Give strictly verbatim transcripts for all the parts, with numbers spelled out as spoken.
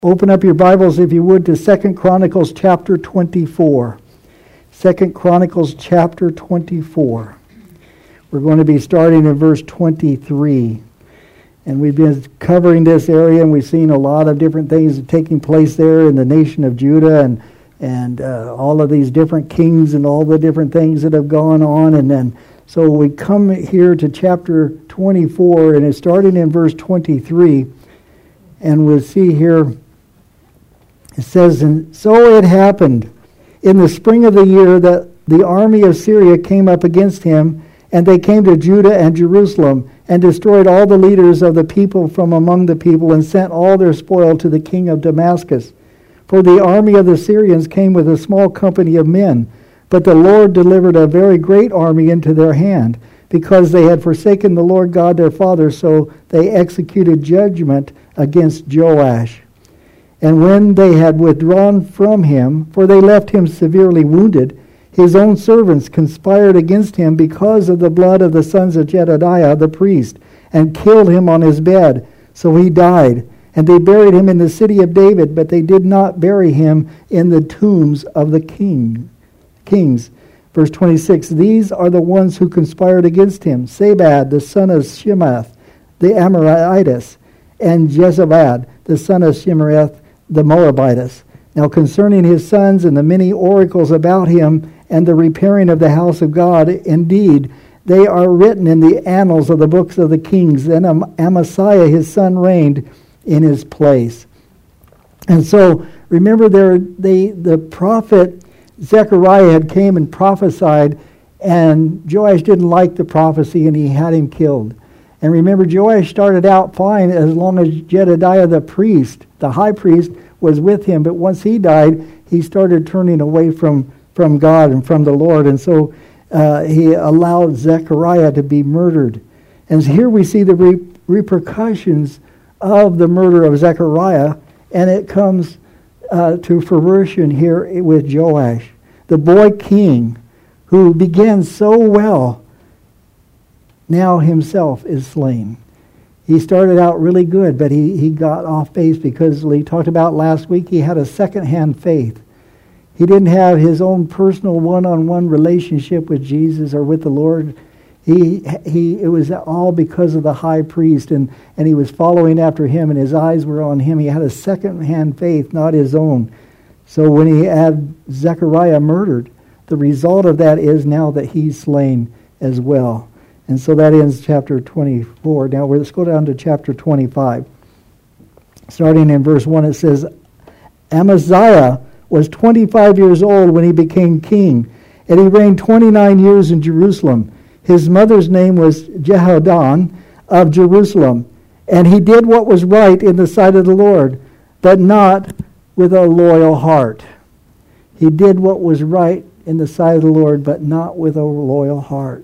Open up your Bibles, if you would, to Second Chronicles chapter twenty-four. Second Chronicles chapter twenty-four. We're going to be starting in verse twenty-three. And we've been covering this area, and we've seen a lot of different things taking place there in the nation of Judah, and and uh, all of these different kings and all the different things that have gone on. And then so we come here to chapter twenty-four, and it's starting in verse twenty-three. And we'll see here, it says, "And so it happened in the spring of the year that the army of Syria came up against him, and they came to Judah and Jerusalem, and destroyed all the leaders of the people from among the people, and sent all their spoil to the king of Damascus. For the army of the Syrians came with a small company of men, but the Lord delivered a very great army into their hand, because they had forsaken the Lord God their father, so they executed judgment against Joash. And when they had withdrawn from him, for they left him severely wounded, his own servants conspired against him because of the blood of the sons of Jedediah the priest, and killed him on his bed. So he died. And they buried him in the city of David, but they did not bury him in the tombs of the king, kings." Verse twenty-six, "These are the ones who conspired against him: Sabad, the son of Shemath, the Amorites, and Jezabad, the son of Shimereth, the Moabitess. Now concerning his sons and the many oracles about him and the repairing of the house of God, indeed, they are written in the annals of the books of the kings. And Amaziah his son reigned in his place." And so, remember, there they the prophet Zechariah had came and prophesied, and Joash didn't like the prophecy, and he had him killed. And remember, Joash started out fine as long as Jedediah the priest, the high priest, was with him. But once he died, he started turning away from, from God and from the Lord. And so uh, he allowed Zechariah to be murdered. And here we see the re- repercussions of the murder of Zechariah, and it comes uh, to fruition here with Joash, the boy king who began so well, now himself is slain. He started out really good, but he, he got off base because we talked about last week, he had a second-hand faith. He didn't have his own personal one-on-one relationship with Jesus or with the Lord. He he it was all because of the high priest, and, and he was following after him, and his eyes were on him. He had a second-hand faith, not his own. So when he had Zechariah murdered, the result of that is now that he's slain as well. And so that ends chapter twenty-four. Now let's go down to chapter twenty-five. Starting in verse one, it says, "Amaziah was twenty-five years old when he became king, and he reigned twenty-nine years in Jerusalem. His mother's name was Jehoaddan of Jerusalem, and he did what was right in the sight of the Lord, but not with a loyal heart." He did what was right in the sight of the Lord, but not with a loyal heart.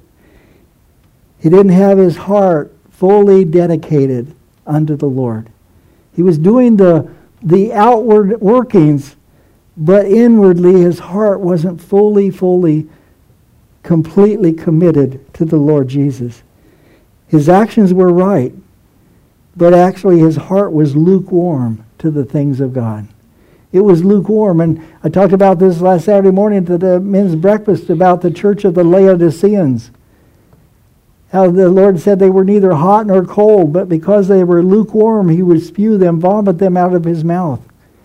He didn't have his heart fully dedicated unto the Lord. He was doing the, the outward workings, but inwardly his heart wasn't fully, fully, completely committed to the Lord Jesus. His actions were right, but actually his heart was lukewarm to the things of God. It was lukewarm, and I talked about this last Saturday morning at the men's breakfast about the church of the Laodiceans. How the Lord said they were neither hot nor cold, but because they were lukewarm, he would spew them, vomit them out of his mouth.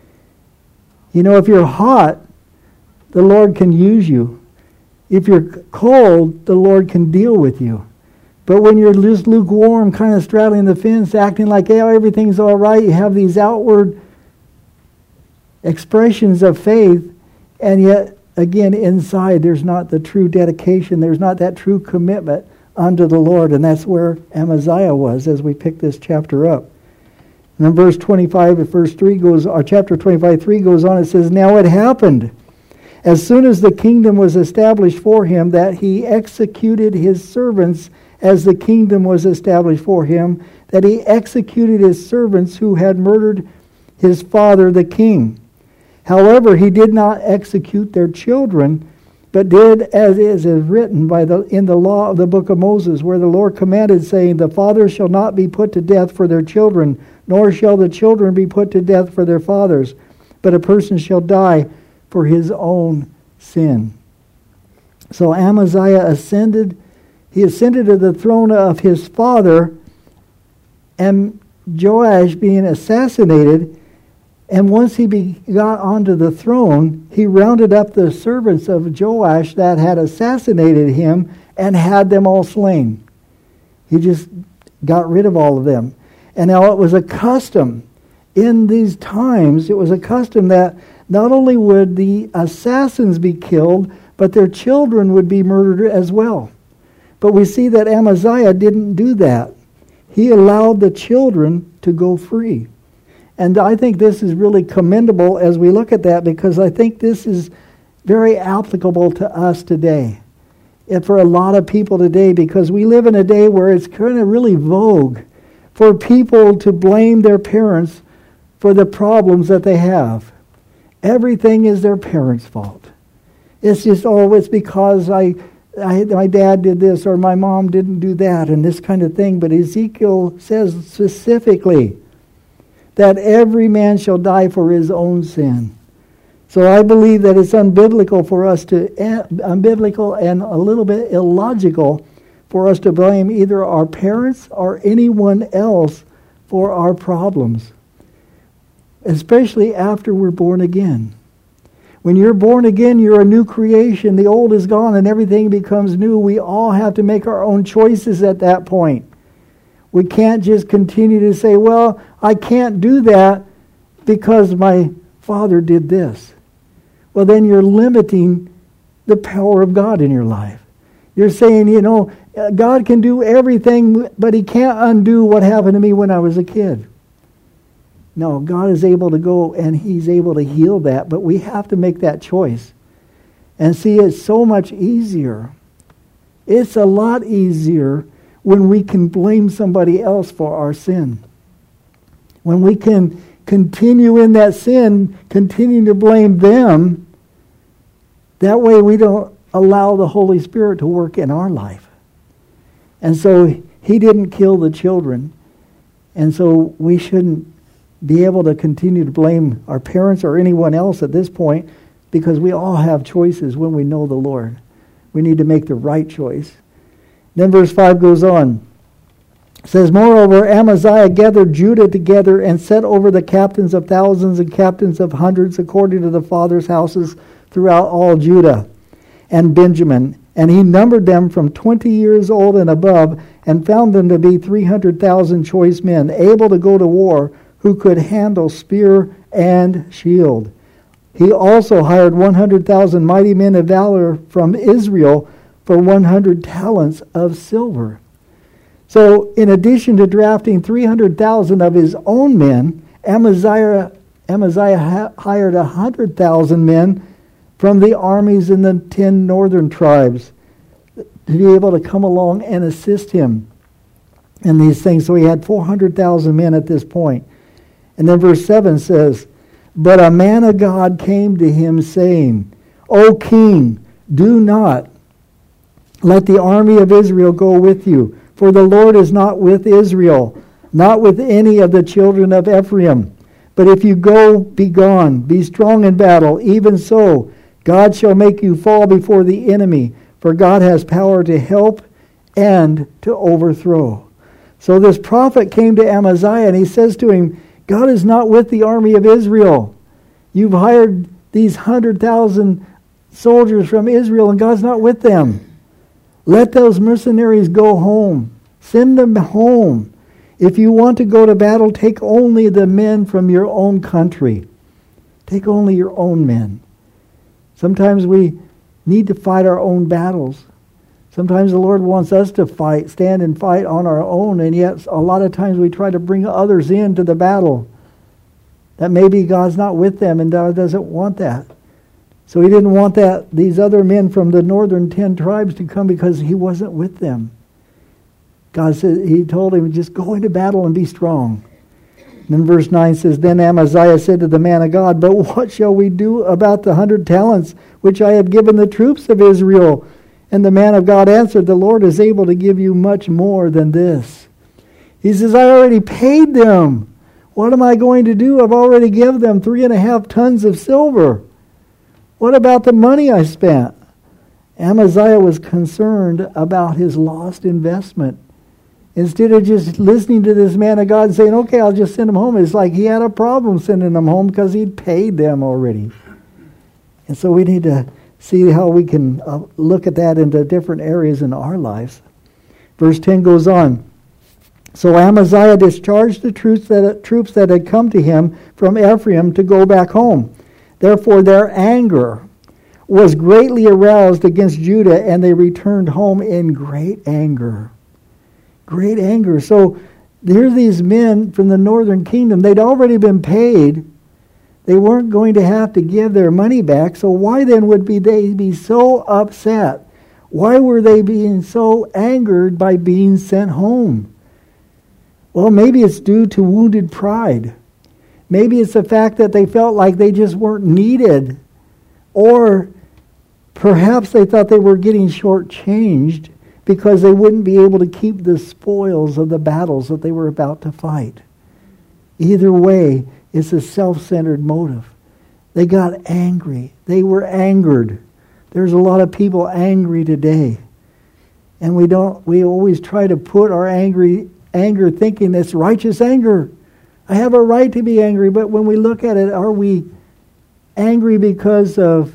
You know, if you're hot, the Lord can use you. If you're cold, the Lord can deal with you. But when you're just lukewarm, kind of straddling the fence, acting like, hey, everything's all right, you have these outward expressions of faith, and yet, again, inside, there's not the true dedication, there's not that true commitment unto the Lord, and that's where Amaziah was as we pick this chapter up. And then verse twenty-five, verse three goes, or chapter twenty-five, three goes on, it says, "Now it happened, as soon as the kingdom was established for him, that he executed his servants as the kingdom was established for him, that he executed his servants who had murdered his father the king. However, he did not execute their children, but did as is written by the in the law of the book of Moses, where the Lord commanded, saying, the fathers shall not be put to death for their children, nor shall the children be put to death for their fathers, but a person shall die for his own sin. So Amaziah ascended, he ascended to the throne of his father, and Joash being assassinated, and once he be, got onto the throne, he rounded up the servants of Joash that had assassinated him and had them all slain. He just got rid of all of them. And now it was a custom in these times, it was a custom that not only would the assassins be killed, but their children would be murdered as well. But we see that Amaziah didn't do that. He allowed the children to go free. And I think this is really commendable as we look at that, because I think this is very applicable to us today. And for a lot of people today, because we live in a day where it's kind of really vogue for people to blame their parents for the problems that they have. Everything is their parents' fault. It's just, oh, it's because I, I, my dad did this or my mom didn't do that and this kind of thing. But Ezekiel says specifically that every man shall die for his own sin. So I believe that it's unbiblical for us to, unbiblical and a little bit illogical for us to blame either our parents or anyone else for our problems, especially after we're born again. When you're born again, you're a new creation. The old is gone and everything becomes new. We all have to make our own choices at that point. We can't just continue to say, well, I can't do that because my father did this. Well, then you're limiting the power of God in your life. You're saying, you know, God can do everything, but he can't undo what happened to me when I was a kid. No, God is able to go and he's able to heal that, but we have to make that choice. And see, it's so much easier. It's a lot easier when we can blame somebody else for our sin. When we can continue in that sin, continue to blame them, that way we don't allow the Holy Spirit to work in our life. And so he didn't kill the children. And so we shouldn't be able to continue to blame our parents or anyone else at this point, because we all have choices when we know the Lord. We need to make the right choice. Then verse five goes on. It says, moreover, Amaziah gathered Judah together and set over the captains of thousands and captains of hundreds according to the fathers' houses throughout all Judah and Benjamin. And he numbered them from twenty years old and above, and found them to be three hundred thousand choice men, able to go to war, who could handle spear and shield. He also hired one hundred thousand mighty men of valor from Israel for one hundred talents of silver. So in addition to drafting three hundred thousand of his own men, Amaziah, Amaziah hired one hundred thousand men from the armies in the ten northern tribes to be able to come along and assist him in these things. So he had four hundred thousand men at this point. And then verse seven says, but a man of God came to him saying, O king, do not let the army of Israel go with you, for the Lord is not with Israel, not with any of the children of Ephraim. But if you go, be gone, be strong in battle. Even so, God shall make you fall before the enemy, for God has power to help and to overthrow. So this prophet came to Amaziah and he says to him, God is not with the army of Israel. You've hired these one hundred thousand soldiers from Israel and God's not with them. Let those mercenaries go home. Send them home. If you want to go to battle, take only the men from your own country. Take only your own men. Sometimes we need to fight our own battles. Sometimes the Lord wants us to fight, stand and fight on our own, and yet a lot of times we try to bring others into the battle. That maybe God's not with them and God doesn't want that. So he didn't want that these other men from the northern ten tribes to come because he wasn't with them. God said, he told him, just go into battle and be strong. Then verse nine says, Then Amaziah said to the man of God, But what shall we do about the hundred talents which I have given the troops of Israel? And the man of God answered, The Lord is able to give you much more than this. He says, I already paid them. What am I going to do? I've already given them three and a half tons of silver. What about the money I spent? Amaziah was concerned about his lost investment. Instead of just listening to this man of God and saying, okay, I'll just send him home, it's like he had a problem sending them home because he'd paid them already. And so we need to see how we can uh, look at that into different areas in our lives. Verse ten goes on. So Amaziah discharged the troops that, troops that had come to him from Ephraim to go back home. Therefore their anger was greatly aroused against Judah, and they returned home in great anger. Great anger. So here's these men from the northern kingdom. They'd already been paid. They weren't going to have to give their money back. So why then would be they be so upset? Why were they being so angered by being sent home? Well, maybe it's due to wounded pride. Maybe it's the fact that they felt like they just weren't needed. Or perhaps they thought they were getting shortchanged because they wouldn't be able to keep the spoils of the battles that they were about to fight. Either way, it's a self-centered motive. They got angry. They were angered. There's a lot of people angry today. And we don't we always try to put our angry anger thinking it's righteous anger. I have a right to be angry, but when we look at it, are we angry because of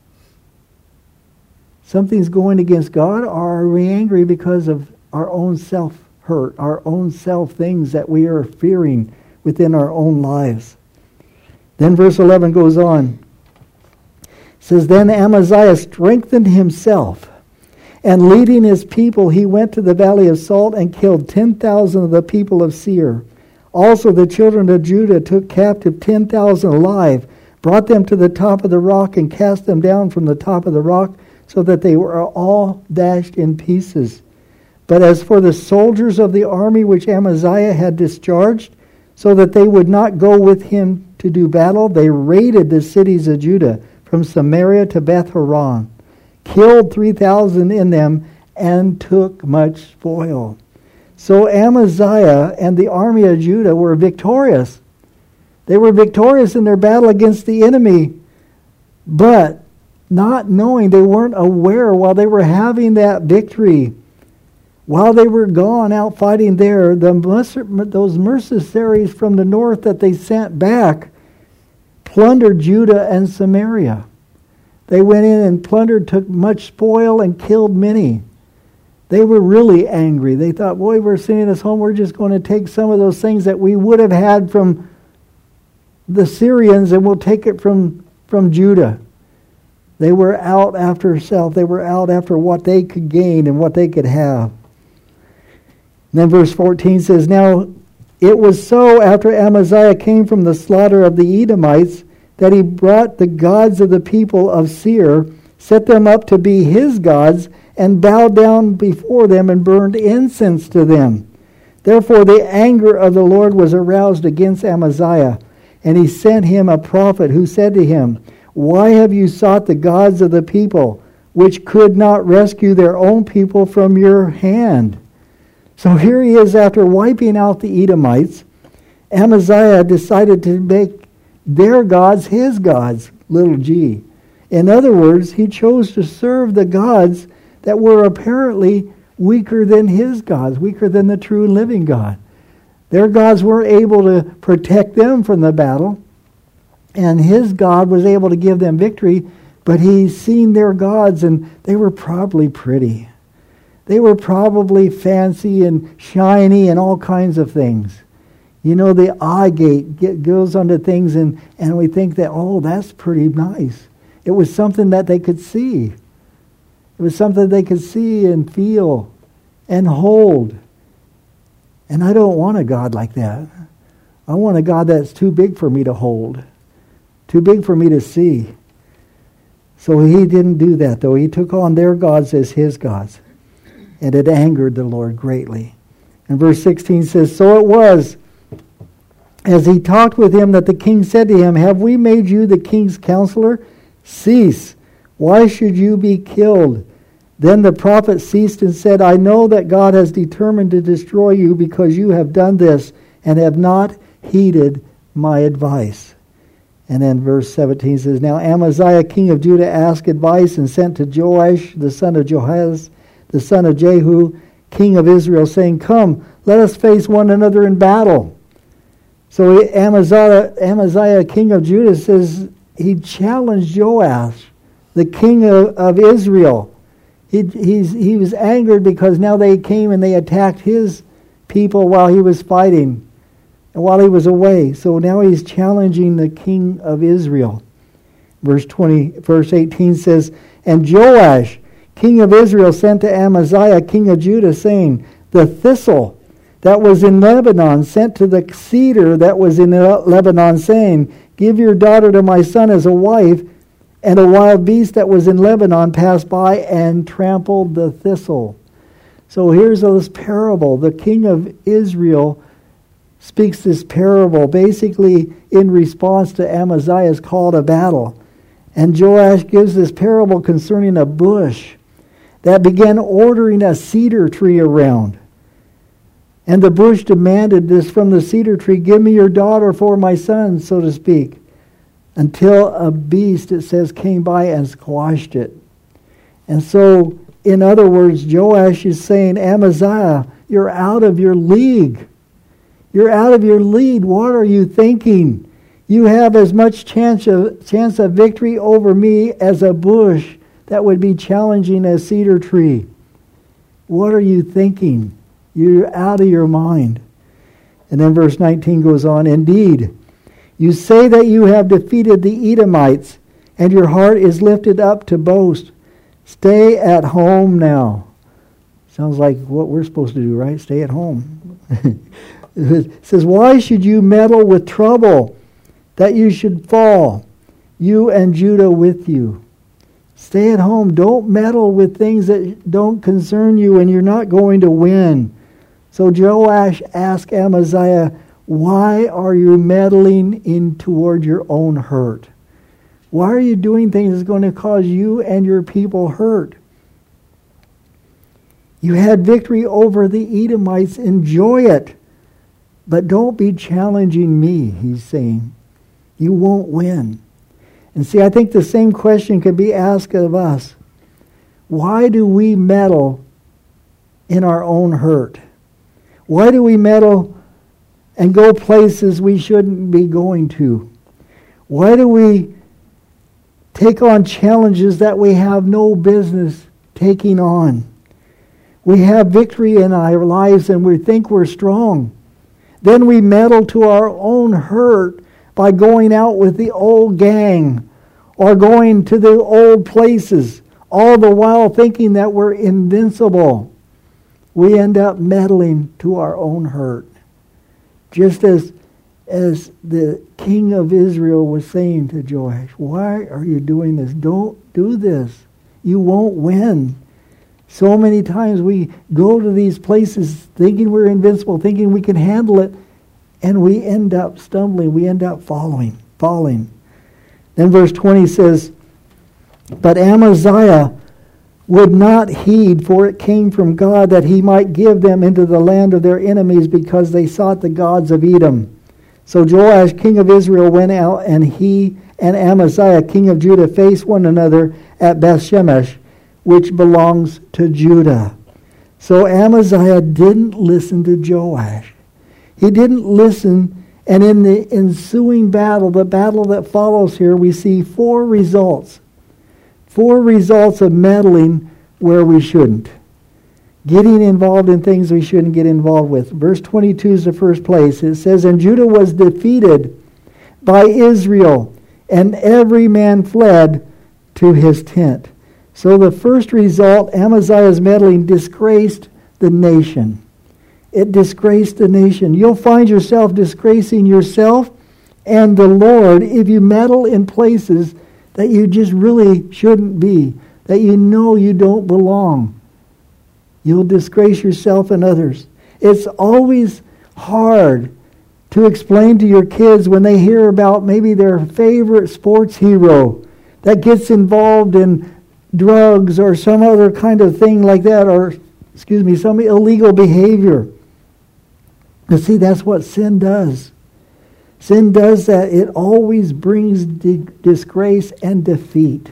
something's going against God, or are we angry because of our own self-hurt, our own self-things that we are fearing within our own lives? Then verse eleven goes on. It says, Then Amaziah strengthened himself, and leading his people, he went to the valley of Salt and killed ten thousand of the people of Seir. Also the children of Judah took captive ten thousand alive, brought them to the top of the rock, and cast them down from the top of the rock, so that they were all dashed in pieces. But as for the soldiers of the army which Amaziah had discharged, so that they would not go with him to do battle, they raided the cities of Judah from Samaria to Beth Horon, killed three thousand in them, and took much spoil. So Amaziah and the army of Judah were victorious. They were victorious in their battle against the enemy, but not knowing, they weren't aware while they were having that victory, while they were gone out fighting there, the those mercenaries from the north that they sent back plundered Judah and Samaria. They went in and plundered, took much spoil, and killed many. They were really angry. They thought, boy, we're sending us home. We're just going to take some of those things that we would have had from the Syrians, and we'll take it from, from Judah. They were out after self. They were out after what they could gain and what they could have. And then verse fourteen says, Now it was so after Amaziah came from the slaughter of the Edomites that he brought the gods of the people of Seir, set them up to be his gods, and bowed down before them and burned incense to them. Therefore the anger of the Lord was aroused against Amaziah, and he sent him a prophet who said to him, Why have you sought the gods of the people, which could not rescue their own people from your hand? So here he is, after wiping out the Edomites. Amaziah decided to make their gods his gods, little g. In other words, he chose to serve the gods that were apparently weaker than his gods, weaker than the true and living God. Their gods weren't able to protect them from the battle, and his God was able to give them victory, but he's seen their gods, and they were probably pretty. They were probably fancy and shiny and all kinds of things. You know, the eye gate get, goes onto things, and, and we think that, oh, that's pretty nice. It was something that they could see. It was something they could see and feel and hold. And I don't want a God like that. I want a God that's too big for me to hold, too big for me to see. So he didn't do that, though. He took on their gods as his gods. And it angered the Lord greatly. And verse sixteen says, So it was as he talked with him, that the king said to him, "Have we made you the king's counselor? Cease. Why should you be killed?" Then the prophet ceased and said, "I know that God has determined to destroy you because you have done this and have not heeded my advice." And then verse seventeen says, "Now Amaziah, king of Judah, asked advice and sent to Joash, the son of Joahaz, the son of Jehu, king of Israel, saying, 'Come, let us face one another in battle.'" So Amaziah, Amaziah, king of Judah, says he challenged Joash, the king of, of Israel. He, he's, he was angered because now they came and they attacked his people while he was fighting and while he was away. So now he's challenging the king of Israel. Verse twenty, verse eighteen says, "And Joash, king of Israel, sent to Amaziah, king of Judah, saying, 'The thistle that was in Lebanon sent to the cedar that was in Lebanon, saying, Give your daughter to my son as a wife. And a wild beast that was in Lebanon passed by and trampled the thistle.'" So here's this parable. The king of Israel speaks this parable basically in response to Amaziah's call to battle. And Joash gives this parable concerning a bush that began ordering a cedar tree around. And the bush demanded this from the cedar tree, "Give me your daughter for my son," so to speak. Until a beast, it says, came by and squashed it. And so, in other words, Joash is saying, "Amaziah, you're out of your league. You're out of your lead. What are you thinking? You have as much chance of, chance of victory over me as a bush that would be challenging a cedar tree. What are you thinking? You're out of your mind." And then verse nineteen goes on, "Indeed, you say that you have defeated the Edomites, and your heart is lifted up to boast. Stay at home now." Sounds like what we're supposed to do, right? Stay at home. It says, "Why should you meddle with trouble, that you should fall, you and Judah with you?" Stay at home. Don't meddle with things that don't concern you, and you're not going to win. So Joash asked Amaziah, "Why are you meddling in toward your own hurt? Why are you doing things that's going to cause you and your people hurt? You had victory over the Edomites. Enjoy it. But don't be challenging me," he's saying. "You won't win." And see, I think the same question could be asked of us. Why do we meddle in our own hurt? Why do we meddle and go places we shouldn't be going to? Why do we take on challenges that we have no business taking on? We have victory in our lives and we think we're strong. Then we meddle to our own hurt by going out with the old gang or going to the old places, all the while thinking that we're invincible. We end up meddling to our own hurt. Just as, as the king of Israel was saying to Joash, "Why are you doing this? Don't do this. You won't win." So many times we go to these places thinking we're invincible, thinking we can handle it, and we end up stumbling. We end up falling, falling. Then verse twenty says, "But Amaziah would not heed, for it came from God that he might give them into the land of their enemies, because they sought the gods of Edom. So Joash, king of Israel, went out, and he and Amaziah, king of Judah, faced one another at Bethshemesh, which belongs to Judah." So Amaziah didn't listen to Joash. He didn't listen, and in the ensuing battle, the battle that follows here, we see four results. Four results of meddling where we shouldn't. Getting involved in things we shouldn't get involved with. Verse twenty-two is the first place. It says, "And Judah was defeated by Israel, and every man fled to his tent." So the first result, Amaziah's meddling disgraced the nation. It disgraced the nation. You'll find yourself disgracing yourself and the Lord if you meddle in places that you just really shouldn't be, that you know you don't belong. You'll disgrace yourself and others. It's always hard to explain to your kids when they hear about maybe their favorite sports hero that gets involved in drugs or some other kind of thing like that, or, excuse me, some illegal behavior. You see, that's what sin does. Sin does that. It always brings di- disgrace and defeat.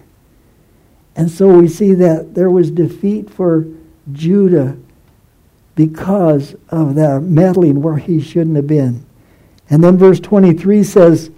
And so we see that there was defeat for Judah because of that meddling where he shouldn't have been. And then verse twenty-three says,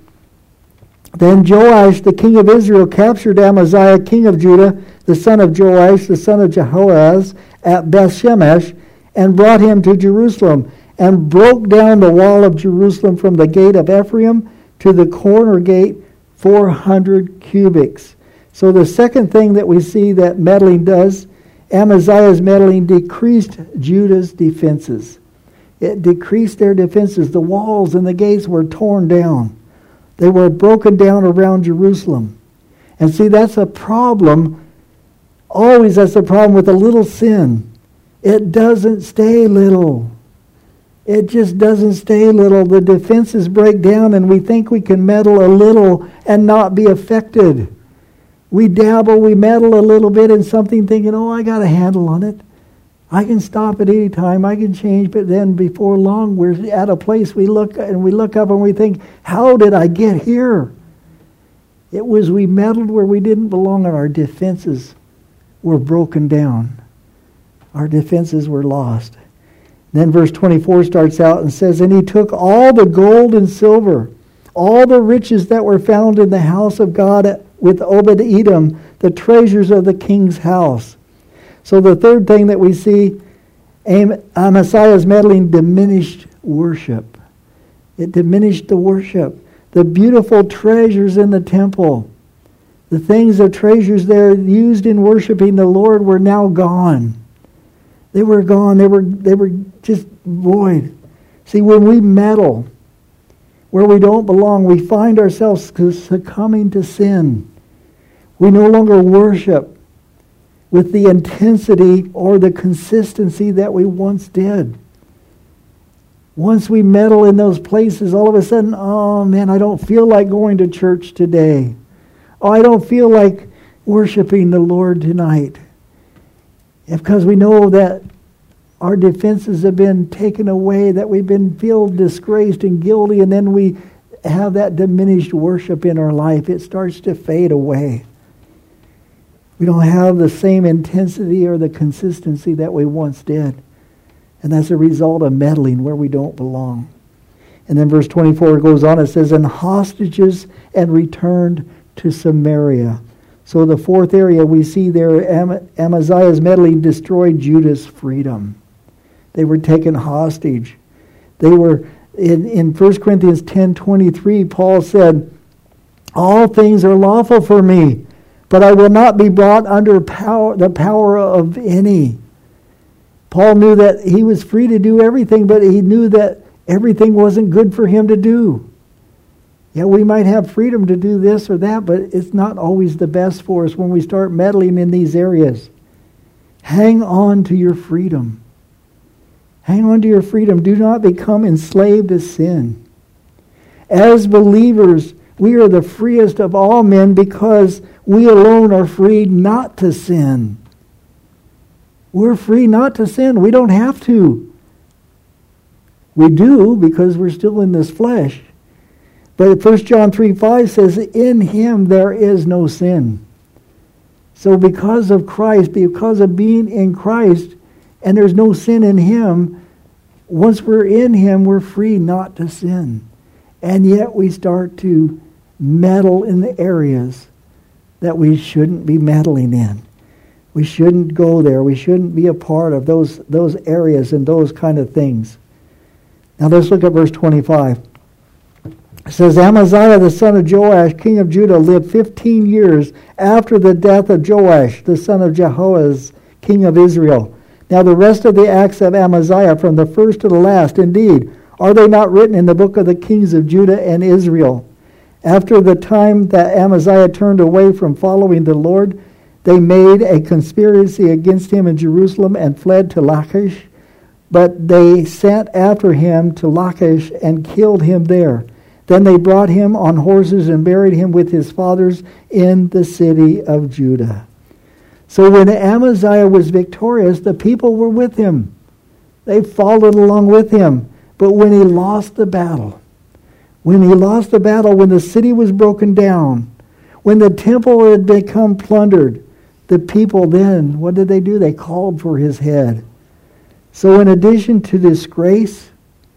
Then Joash, the king of Israel, captured Amaziah, king of Judah, the son of Joash, the son of Jehoahaz, at Bethshemesh, and brought him to Jerusalem, and broke down the wall of Jerusalem from the gate of Ephraim to the corner gate, four hundred cubits. So the second thing that we see that meddling does, Amaziah's meddling decreased Judah's defenses. It decreased their defenses. The walls and the gates were torn down. They were broken down around Jerusalem. And see, that's a problem. Always that's a problem with a little sin. It doesn't stay little. It just doesn't stay little. The defenses break down and we think we can meddle a little and not be affected. We dabble, we meddle a little bit in something thinking, oh, I got a handle on it. I can stop at any time. I can change. But then before long, we're at a place we look and we look up and we think, how did I get here? It was we meddled where we didn't belong and our defenses were broken down. Our defenses were lost. Then verse twenty-four starts out and says, And he took all the gold and silver, all the riches that were found in the house of God with Obed-Edom, the treasures of the king's house. So the third thing that we see, Amaziah's meddling diminished worship. It diminished the worship. The beautiful treasures in the temple, the things of treasures there used in worshiping the Lord were now gone. They were gone. They were, they were just void. See, when we meddle where we don't belong, we find ourselves succumbing to sin. We no longer worship with the intensity or the consistency that we once did. Once we meddle in those places, all of a sudden, oh man, I don't feel like going to church today. Oh, I don't feel like worshiping the Lord tonight. Because we know that our defenses have been taken away, that we've been feel disgraced and guilty, and then we have that diminished worship in our life. It starts to fade away. We don't have the same intensity or the consistency that we once did. And that's a result of meddling where we don't belong. And then verse twenty-four goes on, it says, And hostages and returned to Samaria. So the fourth area we see there, Am- Amaziah's meddling destroyed Judah's freedom. They were taken hostage. They were, in, in First Corinthians ten twenty-three, Paul said, All things are lawful for me, but I will not be brought under power, the power of any. Paul knew that he was free to do everything, but he knew that everything wasn't good for him to do. Yeah, we might have freedom to do this or that, but it's not always the best for us when we start meddling in these areas. Hang on to your freedom. Hang on to your freedom. Do not become enslaved to sin. As believers, we are the freest of all men because we alone are free not to sin. We're free not to sin. We don't have to. We do because we're still in this flesh. But First John three five says, In him there is no sin. So because of Christ, because of being in Christ, and there's no sin in him, once we're in him, we're free not to sin. And yet we start to meddle in the areas that we shouldn't be meddling in. We shouldn't go there. We shouldn't be a part of those, those areas and those kind of things. Now let's look at verse twenty-five. It says, Amaziah the son of Joash, king of Judah, lived fifteen years after the death of Joash, the son of Jehoahaz, king of Israel. Now the rest of the acts of Amaziah, from the first to the last, indeed, are they not written in the book of the kings of Judah and Israel? After the time that Amaziah turned away from following the Lord, they made a conspiracy against him in Jerusalem and fled to Lachish, But they sent after him to Lachish and killed him there. Then they brought him on horses and buried him with his fathers in the city of Judah. So when Amaziah was victorious, the people were with him. They followed along with him. But when he lost the battle, when he lost the battle, when the city was broken down, when the temple had become plundered, the people then, what did they do? They called for his head. So in addition to disgrace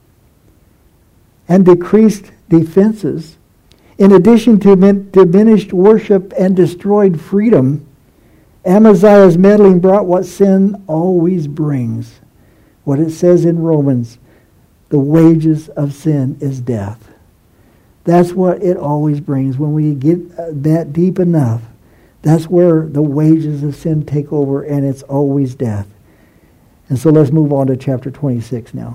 and decreased defenses, in addition to diminished worship and destroyed freedom, Amaziah's meddling brought what sin always brings. What it says in Romans, the wages of sin is death. That's what it always brings. When we get that deep enough, that's where the wages of sin take over, and it's always death. And so let's move on to chapter twenty-six now.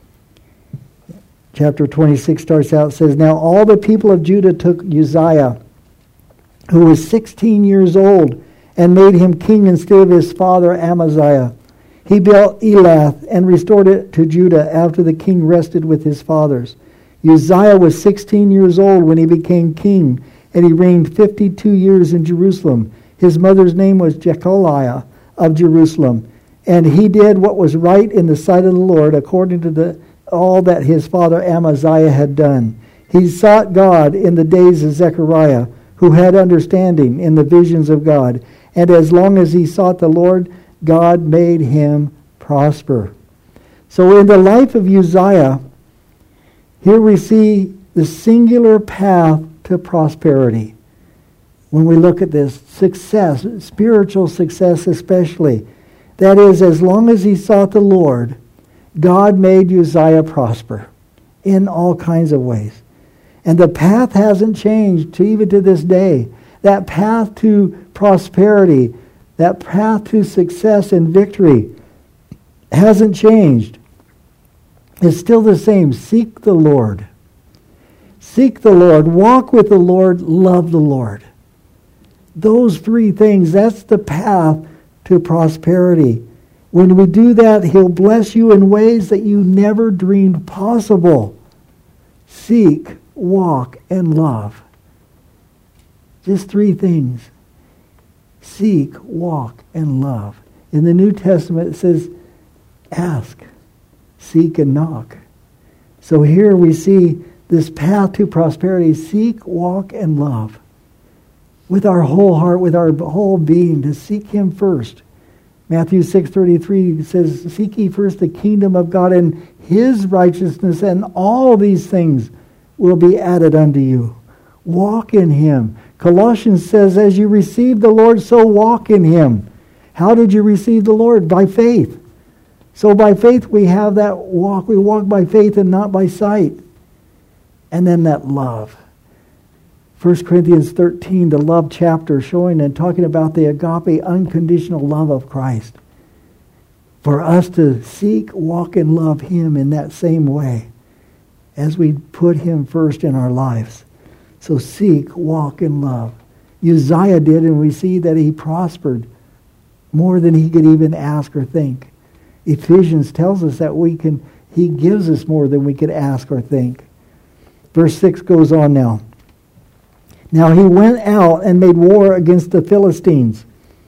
Chapter twenty-six starts out, says, Now all the people of Judah took Uzziah, who was sixteen years old, and made him king instead of his father Amaziah. He built Elath and restored it to Judah after the king rested with his fathers. Uzziah was sixteen years old when he became king, and he reigned fifty-two years in Jerusalem. His mother's name was Jecholiah of Jerusalem. And he did what was right in the sight of the Lord, according to the, all that his father Amaziah had done. He sought God in the days of Zechariah, who had understanding in the visions of God. And as long as he sought the Lord, God made him prosper. So in the life of Uzziah, here we see the singular path to prosperity. When we look at this, success, spiritual success especially. That is, as long as he sought the Lord, God made Uzziah prosper in all kinds of ways. And the path hasn't changed to even to this day. That path to prosperity, that path to success and victory hasn't changed. It's still the same. Seek the Lord. Seek the Lord. Walk with the Lord. Love the Lord. Those three things, that's the path to prosperity. When we do that, he'll bless you in ways that you never dreamed possible. Seek, walk, and love. Just three things. Seek, walk, and love. In the New Testament it says, ask, seek, and knock. So here we see this path to prosperity. Seek, walk, and love. With our whole heart, with our whole being, to seek him first. Matthew six thirty-three says, Seek ye first the kingdom of God and his righteousness, and all these things will be added unto you. Walk in him. Colossians says, As you receive the Lord, so walk in him. How did you receive the Lord? By faith. So by faith we have that walk. We walk by faith and not by sight. And then that love. First Corinthians thirteen, the love chapter, showing and talking about the agape, unconditional love of Christ. For us to seek, walk, and love him in that same way as we put him first in our lives. So seek, walk, and love. Uzziah did, and we see that he prospered more than he could even ask or think. Ephesians tells us that we can. He gives us more than we could ask or think. Verse six goes on now. Now he went out and made war against the Philistines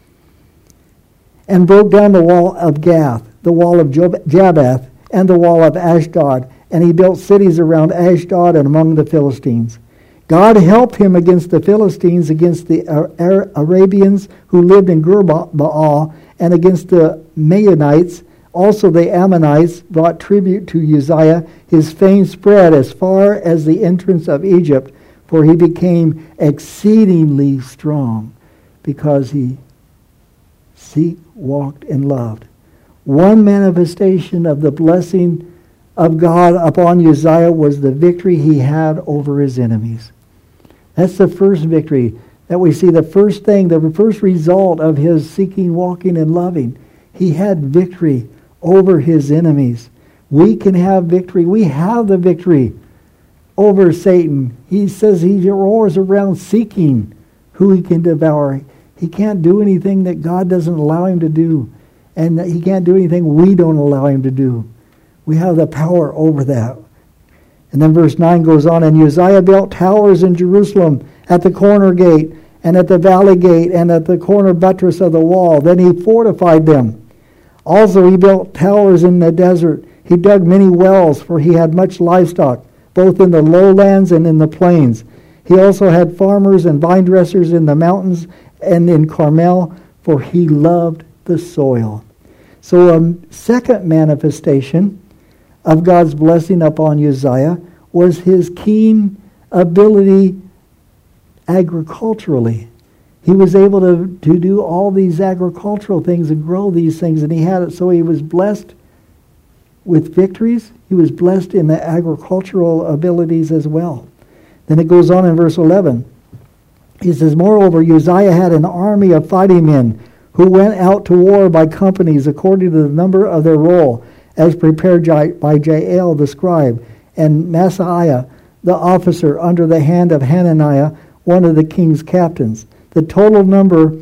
and broke down the wall of Gath, the wall of Jabath, and the wall of Ashdod. And he built cities around Ashdod and among the Philistines. God helped him against the Philistines, against the Arabians who lived in Gur-baal, and against the Maonites. Also the Ammonites brought tribute to Uzziah. His fame spread as far as the entrance of Egypt, for he became exceedingly strong because he seek, walked, and loved. One manifestation of the blessing of God upon Uzziah was the victory he had over his enemies. That's the first victory that we see, the first thing, the first result of his seeking, walking, and loving. He had victory over his enemies. We can have victory. We have the victory over Satan. He says he roars around seeking who he can devour. He can't do anything that God doesn't allow him to do. And he can't do anything we don't allow him to do. We have the power over that. And then verse nine goes on, and Uzziah built towers in Jerusalem at the corner gate, and at the valley gate, and at the corner buttress of the wall. Then he fortified them. Also he built towers in the desert. He dug many wells, for he had much livestock, both in the lowlands and in the plains. He also had farmers and vine dressers in the mountains and in Carmel, for he loved the soil. So a second manifestation of God's blessing upon Uzziah was his keen ability agriculturally. He was able to, to do all these agricultural things and grow these things, and he had it. So he was blessed with victories. He was blessed in the agricultural abilities as well. Then it goes on in verse eleven. He says, moreover, Uzziah had an army of fighting men who went out to war by companies according to the number of their roll, as prepared by Jael the scribe, and Maaseiah the officer under the hand of Hananiah, one of the king's captains. The total number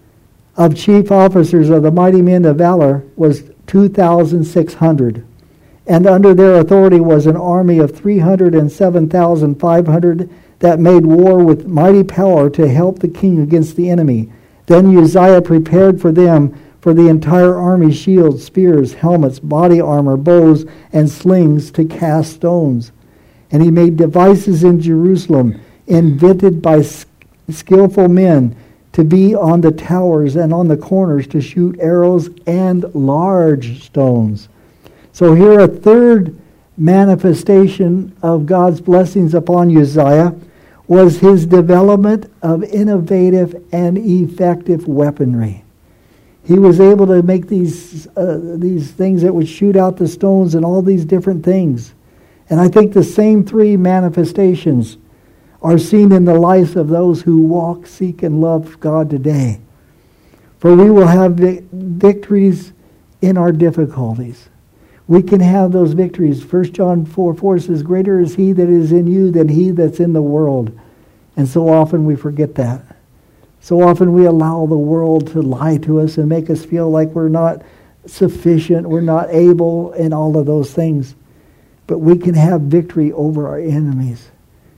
of chief officers of the mighty men of valor was two thousand six hundred. And under their authority was an army of three hundred seven thousand five hundred that made war with mighty power to help the king against the enemy. Then Uzziah prepared for them, for the entire army, shields, spears, helmets, body armor, bows, and slings to cast stones. And he made devices in Jerusalem, invented by skillful men, to be on the towers and on the corners to shoot arrows and large stones. So here a third manifestation of God's blessings upon Uzziah was his development of innovative and effective weaponry. He was able to make these uh, these things that would shoot out the stones and all these different things. And I think the same three manifestations are seen in the lives of those who walk, seek, and love God today. For we will have vi- victories in our difficulties. We can have those victories. First John four four says, greater is he that is in you than he that's in the world. And so often we forget that. So often we allow the world to lie to us and make us feel like we're not sufficient, we're not able, and all of those things. But we can have victory over our enemies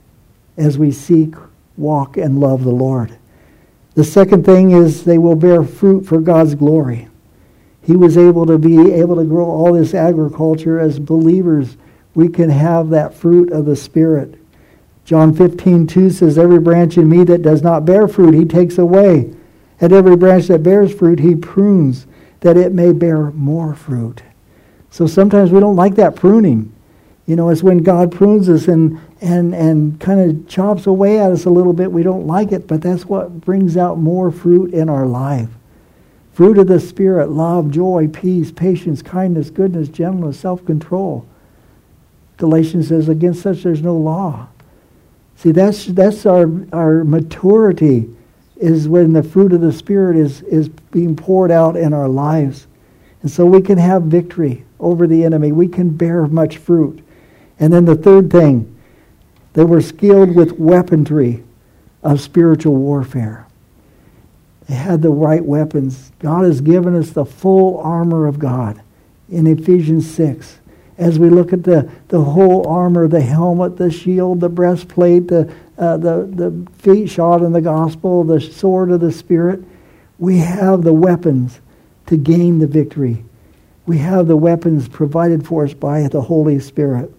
as we seek, walk, and love the Lord. The second thing is they will bear fruit for God's glory. He was able to be able to grow all this agriculture. As believers, we can have that fruit of the Spirit. John fifteen two says, every branch in me that does not bear fruit, he takes away. And every branch that bears fruit, he prunes, that it may bear more fruit. So sometimes we don't like that pruning. You know, it's when God prunes us and, and, and kind of chops away at us a little bit. We don't like it, but that's what brings out more fruit in our life. Fruit of the Spirit, love, joy, peace, patience, kindness, goodness, gentleness, self-control. Galatians says, against such there's no law. See, that's that's our, our maturity, is when the fruit of the Spirit is, is being poured out in our lives. And so we can have victory over the enemy. We can bear much fruit. And then the third thing, they were skilled with weaponry of spiritual warfare. They had the right weapons. God has given us the full armor of God in Ephesians six. As we look at the, the whole armor, the helmet, the shield, the breastplate, the, uh, the, the feet shod in the gospel, the sword of the Spirit, we have the weapons to gain the victory. We have the weapons provided for us by the Holy Spirit.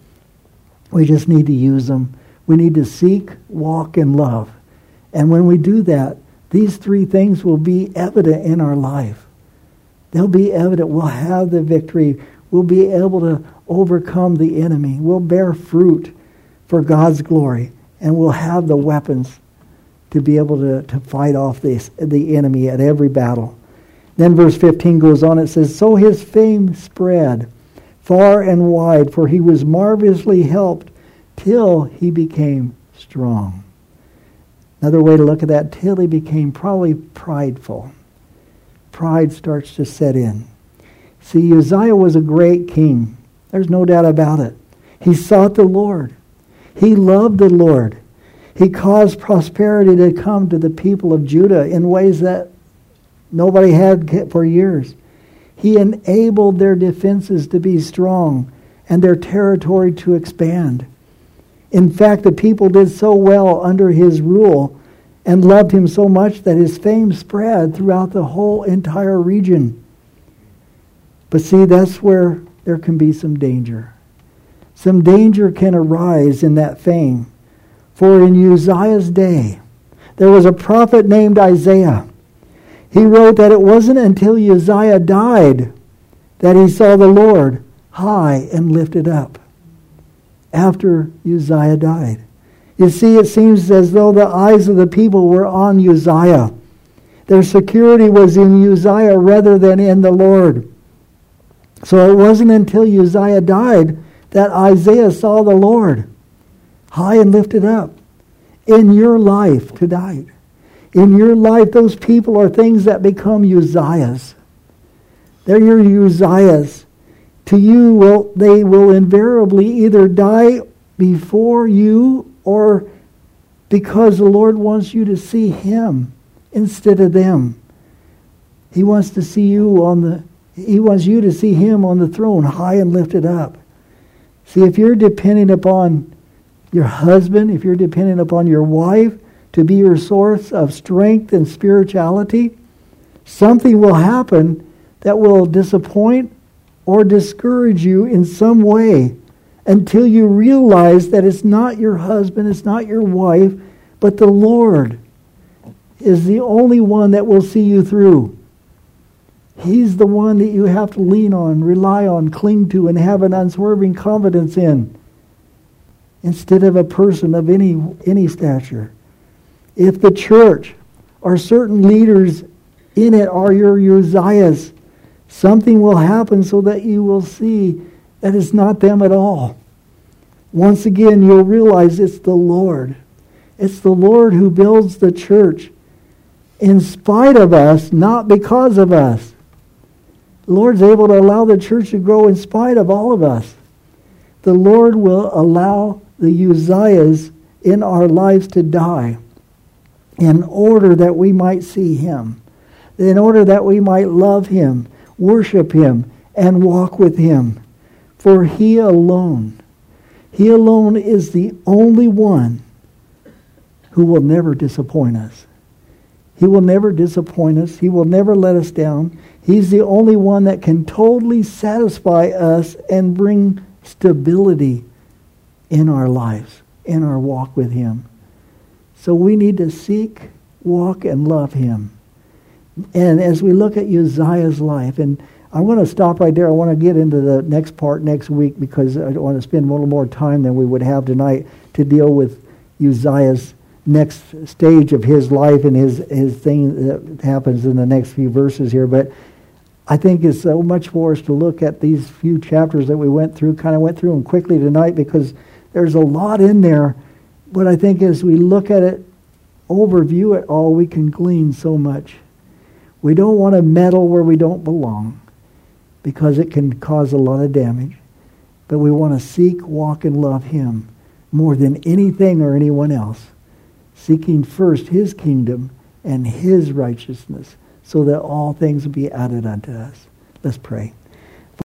We just need to use them. We need to seek, walk, and love. And when we do that, these three things will be evident in our life. They'll be evident. We'll have the victory. We'll be able to overcome the enemy. We'll bear fruit for God's glory. And we'll have the weapons to be able to, to fight off this, the enemy at every battle. Then verse fifteen goes on. It says, so his fame spread far and wide, for he was marvelously helped till he became strong. Another way to look at that, till he became probably prideful. Pride starts to set in. See, Uzziah was a great king. There's no doubt about it. He sought the Lord. He loved the Lord. He caused prosperity to come to the people of Judah in ways that nobody had for years. He enabled their defenses to be strong and their territory to expand. In fact, the people did so well under his rule and loved him so much that his fame spread throughout the whole entire region. But see, that's where there can be some danger. Some danger can arise in that fame. For in Uzziah's day, there was a prophet named Isaiah. He wrote that it wasn't until Uzziah died that he saw the Lord high and lifted up. After Uzziah died. You see, it seems as though the eyes of the people were on Uzziah. Their security was in Uzziah rather than in the Lord. So it wasn't until Uzziah died that Isaiah saw the Lord high and lifted up. In your life tonight, in your life, those people are things that become Uzziahs. They're your Uzziahs. To you, will they will invariably either die before you or because the Lord wants you to see him instead of them. He wants to see you on the He wants you to see him on the throne, high and lifted up. See, if you're depending upon your husband, if you're dependent upon your wife to be your source of strength and spirituality, something will happen that will disappoint or discourage you in some way until you realize that it's not your husband, it's not your wife, but the Lord is the only one that will see you through. He's the one that you have to lean on, rely on, cling to, and have an unswerving confidence in, instead of a person of any any stature. If the church or certain leaders in it are your Uzziahs, something will happen so that you will see that it's not them at all. Once again, you'll realize it's the Lord. It's the Lord who builds the church in spite of us, not because of us. The Lord's able to allow the church to grow in spite of all of us. The Lord will allow the Uzziahs in our lives to die in order that we might see him, in order that we might love him, worship him, and walk with him. For he alone, he alone is the only one who will never disappoint us. He will never disappoint us. He will never let us down. He's the only one that can totally satisfy us and bring stability in our lives, in our walk with him. So we need to seek, walk, and love him. And as we look at Uzziah's life, and I want to stop right there. I want to get into the next part next week because I want to spend a little more time than we would have tonight to deal with Uzziah's next stage of his life and his, his thing that happens in the next few verses here. But I think it's so much for us to look at these few chapters that we went through, kind of went through them quickly tonight because there's a lot in there. But I think as we look at it, overview it all, we can glean so much. We don't want to meddle where we don't belong because it can cause a lot of damage. But we want to seek, walk, and love him more than anything or anyone else, seeking first his kingdom and his righteousness so that all things will be added unto us. Let's pray.